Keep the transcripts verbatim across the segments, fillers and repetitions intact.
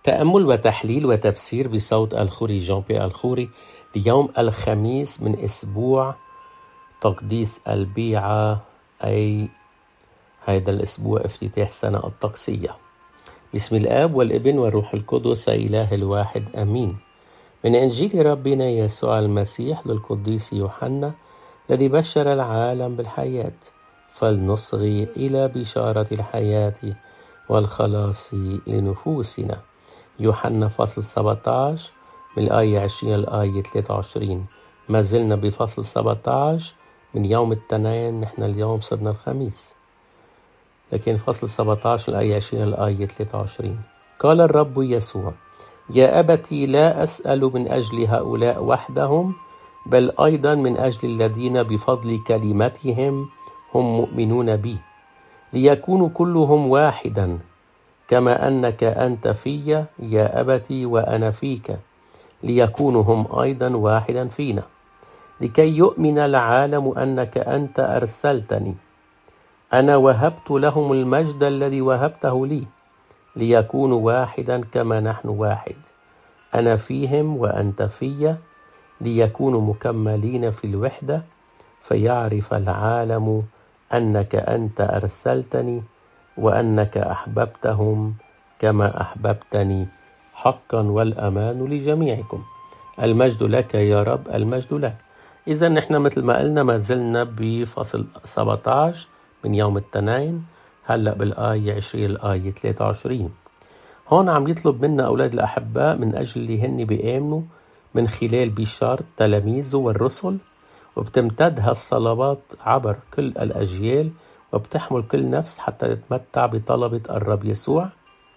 تأمل وتحليل وتفسير بصوت الخوري جان بي الخوري ليوم الخميس من أسبوع تقديس البيعة، أي هذا الأسبوع افتتاح السنة الطقسية. بسم الآب والابن والروح القدس إله الواحد أمين. من إنجيل ربنا يسوع المسيح للقديس يوحنا الذي بشر العالم بالحياة، فلنصغي إلى بشارة الحياة والخلاص لنفوسنا. يوحنا فصل سبعة عشر من الآية عشرين للآية ثلاثة وعشرين. ما زلنا بفصل سبعة عشر من يوم الاثنين، نحن اليوم صرنا الخميس، لكن فصل سبعة عشر الآية عشرين للآية ثلاثة وعشرين. قال الرب يسوع: يا أبتي، لا أسأل من أجل هؤلاء وحدهم، بل أيضا من أجل الذين بفضل كلمتهم هم مؤمنون بي، ليكونوا كلهم واحدا كما أنك أنت في يا أبتي وأنا فيك، ليكونوا هم أيضا واحدا فينا، لكي يؤمن العالم أنك أنت أرسلتني. أنا وهبت لهم المجد الذي وهبته لي، ليكونوا واحدا كما نحن واحد، أنا فيهم وأنت في، ليكونوا مكملين في الوحدة، فيعرف العالم أنك أنت أرسلتني وأنك أحببتهم كما أحببتني حقا، والأمان لجميعكم. المجد لك يا رب، المجد لك. إذا نحن مثل ما قلنا ما زلنا بفصل سبعة عشر من يوم الاثنين، هلأ بالآية عشرين الآية ثلاثة وعشرين. هون عم يطلب منا أولاد الأحباء من أجل اللي هن بيآمنوا من خلال بشارة تلاميذه والرسل، وبتمتد هالصلوات عبر كل الأجيال، وبتحمل كل نفس حتى تتمتع بطلبة الرب يسوع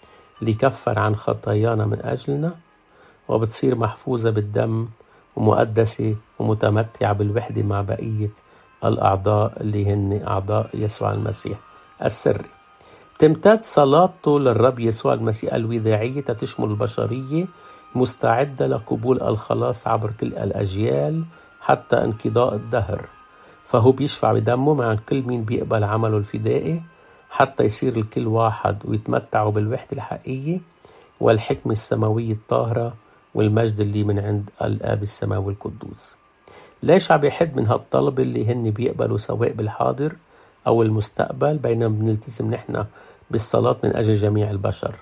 ليكفر عن خطايانا من أجلنا، وبتصير محفوظة بالدم ومقدسة ومتمتعة بالوحدة مع بقية الأعضاء اللي هن أعضاء يسوع المسيح السري. تمتد صلاته للرب يسوع المسيح الوداعية تشمل البشرية مستعدة لقبول الخلاص عبر كل الأجيال حتى انقضاء الدهر، فهو بيشفع بدمه عن كل مين بيقبل عمله الفدائي حتى يصير الكل واحد ويتمتعوا بالوحدة الحقيقية والحكمة السماوية الطاهرة والمجد اللي من عند الآب السماوي القدوس. ليش عم يحد من هالطلب اللي هن بيقبلوا سواء بالحاضر أو المستقبل، بينما بنلتزم نحن بالصلاة من أجل جميع البشر؟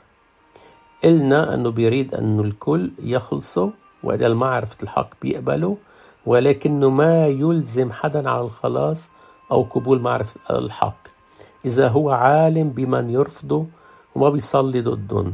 قلنا أنه بيريد أنه الكل يخلصوا وإلى المعرفة الحق بيقبلوا، ولكنه ما يلزم حدا على الخلاص أو قبول معرفة الحق إذا هو عالم بمن يرفضه وما بيصلي ضدهم،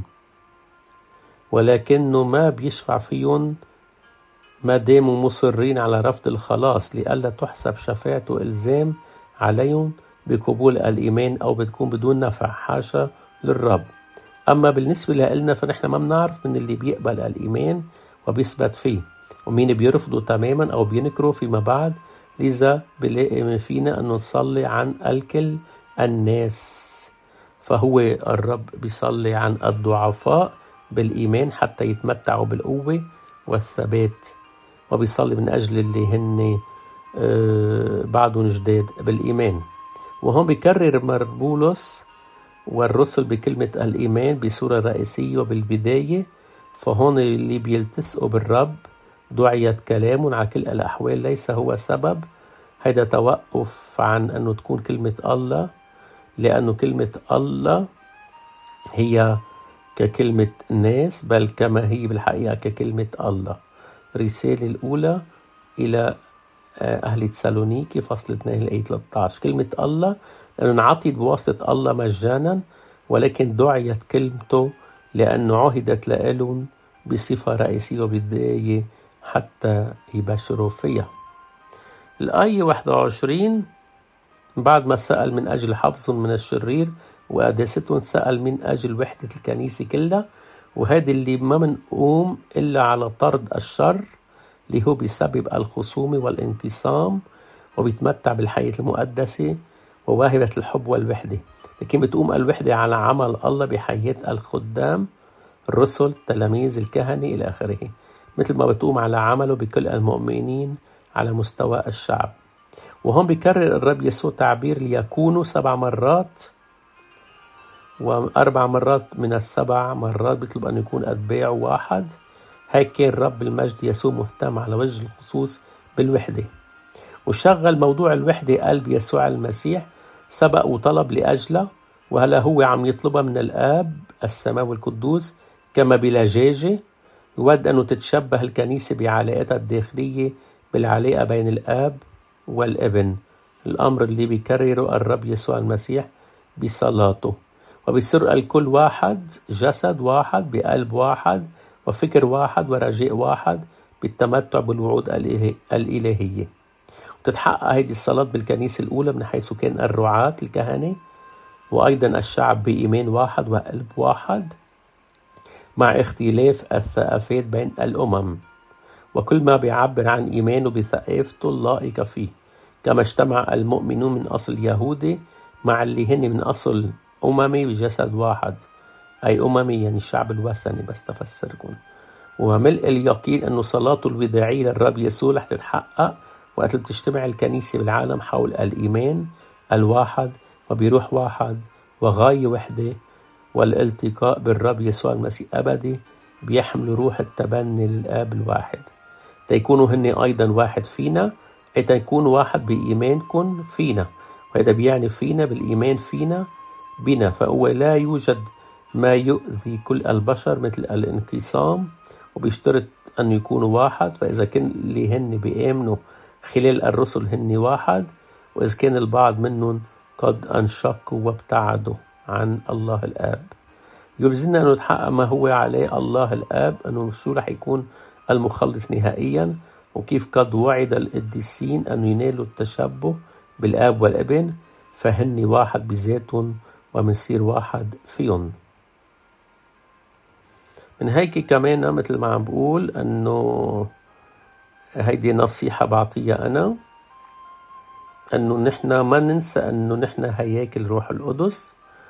ولكنه ما بيشفع فيهم ما داموا مصرين على رفض الخلاص، لئلا تحسب شفاعته إلزام عليهم بقبول الإيمان أو بتكون بدون نفع، حاشا للرب. أما بالنسبة لنا فنحن ما بنعرف من اللي بيقبل الإيمان وبيثبت فيه ومين بيرفضه تماما أو بينكره فيما بعد، لذا بلاقي فينا أن نصلي عن الكل الناس. فهو الرب بيصلي عن الضعفاء بالإيمان حتى يتمتعوا بالقوة والثبات، وبيصلي من أجل اللي هن بعدهم جداد بالإيمان. وهم بيكرر مربولس والرسل بكلمة الإيمان بصورة رئيسية وبالبداية، فهون اللي بيلتسقوا بالرب دعيت كلام على كل الأحوال ليس هو سبب هذا توقف عن أنه تكون كلمة الله، لأنه كلمة الله هي ككلمة ناس بل كما هي بالحقيقة ككلمة الله. رسالة الأولى إلى أهل تسالونيكي فصل اثنين الآية ثلاثة عشر. كلمة الله لأنه انعطيت بواسطة الله مجانا، ولكن دعيت كلمته لأنه عهدت لهم بصفة رئيسية وبداية حتى يبشروا فيها. الآية واحد وعشرين: بعد ما سأل من أجل حفظهم من الشرير وقداستهم سأل من أجل وحدة الكنيسة كلها، وهذا اللي ما منقوم إلا على طرد الشر اللي هو بسبب الخصومة والانقسام، وبيتمتع بالحياة المقدسة وواهبة الحب والوحدة. لكن بتقوم الوحدة على عمل الله بحياة الخدام، الرسل، التلاميذ، الكهنة إلى آخره، مثل ما بتقوم على عمله بكل المؤمنين على مستوى الشعب. وهم بيكرر الرب يسوع تعبير ليكونوا سبع مرات، وأربع مرات من السبع مرات بيطلب أن يكون أتباعه واحد. هيك كان رب المجد يسوع مهتم على وجه الخصوص بالوحدة، وشغل موضوع الوحدة قلب يسوع المسيح، سبق وطلب لأجله، وهلا هو عم يطلبها من الآب السماوي القدوس كما بلجاجة. يود أنه تتشبه الكنيسة بعلاقتها الداخلية بالعلاقة بين الآب والابن، الأمر اللي بيكرره الرب يسوع المسيح بصلاته. وبيصير الكل واحد، جسد واحد بقلب واحد وفكر واحد ورجاء واحد بالتمتع بالوعود الإلهية. وتتحقق هذه الصلاة بالكنيسة الأولى من حيث كان الرعاة الكهنة وأيضا الشعب بإيمان واحد وقلب واحد مع اختلاف الثقافات بين الأمم، وكل ما بيعبر عن إيمانه بثقافته اللائقة فيه، كما اجتمع المؤمنون من أصل يهودي مع اللي هن من أصل أممي بجسد واحد، أي أممي يعني الشعب الوثني. بس تفسركم وملء اليقين أنه صلاته الوداعية للرب يسوع رح تتحقق وقت بتجتمع الكنيسة بالعالم حول الإيمان الواحد وبروح واحد وغاية وحدة والالتقاء بالرب يسوع المسيح أبدي، بيحملوا روح التبني للآب الواحد تيكونوا هن أيضا واحد فينا، أي تيكونوا واحد بإيمانكم فينا، وهذا بيعني فينا بالإيمان فينا بنا. فهو لا يوجد ما يؤذي كل البشر مثل الانقسام، وبيشترط أن يكونوا واحد. فإذا كان اللي هن بيآمنوا خلال الرسل هن واحد، وإذا كان البعض منهم قد انشقوا وابتعدوا عن الله الآب، يلزمنا أن نتحقق ما هو عليه الله الآب، أنه شو رح يكون المخلص نهائيا، وكيف قد وعد القديسين أن ينالوا التشبه بالآب والابن، فهن واحد بذاتهم ومنصير واحد فيهم. من هيك كمان مثل ما عم بقول أنه هيدي نصيحة بعطيها أنا، أنه نحن ما ننسى أنه نحن هياكل روح القدس،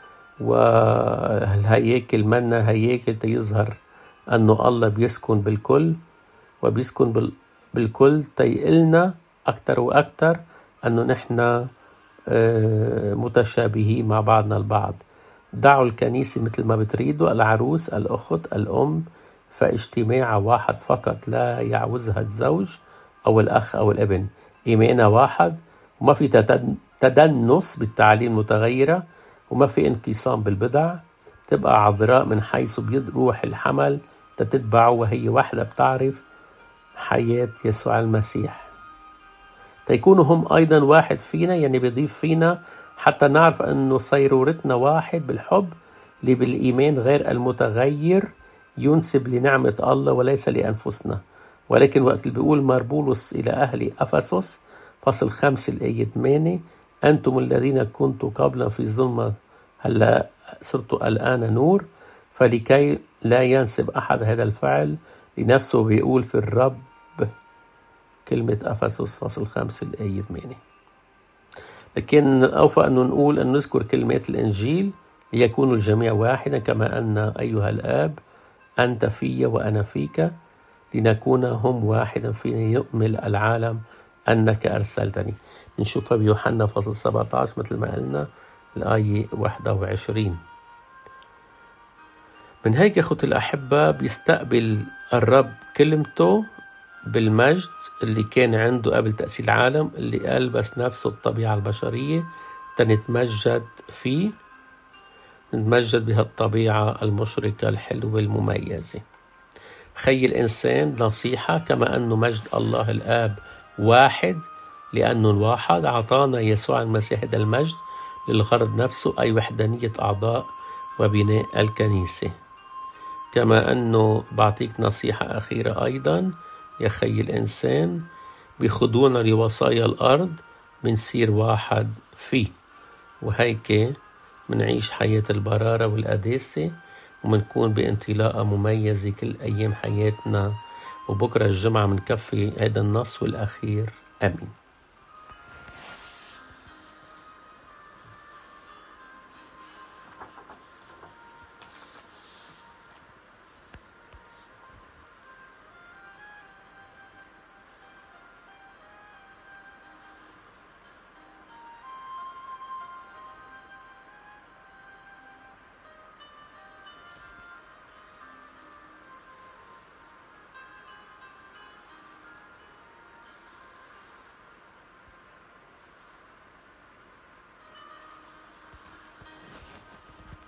والهياكل منا هياكل تيظهر أنه الله بيسكن بالكل وبيسكن بالكل تيقلنا أكتر وأكتر أنه نحن متشابهين مع بعضنا البعض. دعوا الكنيسة مثل ما بتريدوا، العروس الأخت الأم، فاجتماع واحد فقط لا يعوزها الزوج أو الأخ أو الابن، إيماننا واحد، وما في تدنس بالتعاليم المتغيرة، وما في انقسام بالبدع. تبقى عذراء من حيث بيروح الحمل تتبعه، وهي واحدة بتعرف حياة يسوع المسيح. تيكونوا هم أيضا واحد فينا، يعني بيضيف فينا حتى نعرف أنه صيرورتنا واحد بالحب اللي بالإيمان غير المتغير ينسب لنعمة الله وليس لأنفسنا. ولكن وقت اللي بيقول مربولس إلى أهل أفسس فصل خمس الآية ثمانية، أنتم الذين كنتوا قبلا في ظلمة هلا صرتوا الآن نور، فلكي لا ينسب أحد هذا الفعل لنفسه، بيقول في الرب كلمة أفسس فصل خمس الآية ثمانية. لكن أوفى أن نقول أن نذكر كلمات الإنجيل ليكونوا الجميع واحدا، كما أن أيها الآب أنت في وأنا فيك لنكون هم واحدا فينا يؤمل العالم أنك أرسلتني. نشوفها بيوحنا فصل سبعة عشر مثل ما قلنا الآية واحد وعشرين. من هيك أخوتي الأحبة بيستقبل الرب كلمته بالمجد اللي كان عنده قبل تأسيس العالم، اللي ألبس نفسه الطبيعة البشرية تنتمجد فيه، نتمجد بهالطبيعة المشركة الحلوة المميزة. خي الإنسان نصيحة، كما أنه مجد الله الآب واحد لأنه الواحد، أعطانا يسوع المسيح هذا المجد للغرض نفسه، أي وحدانية أعضاء وبناء الكنيسة. كما أنه بعطيك نصيحة أخيرة أيضا يا خي الإنسان، بخضوعنا لوصايا الأرض منصير واحد فيه، وهيك منعيش حياة البرارة والقداسة، ومنكون بانطلاقة مميزة كل أيام حياتنا. وبكرة الجمعة منكفي هذا النص والأخير. آمين.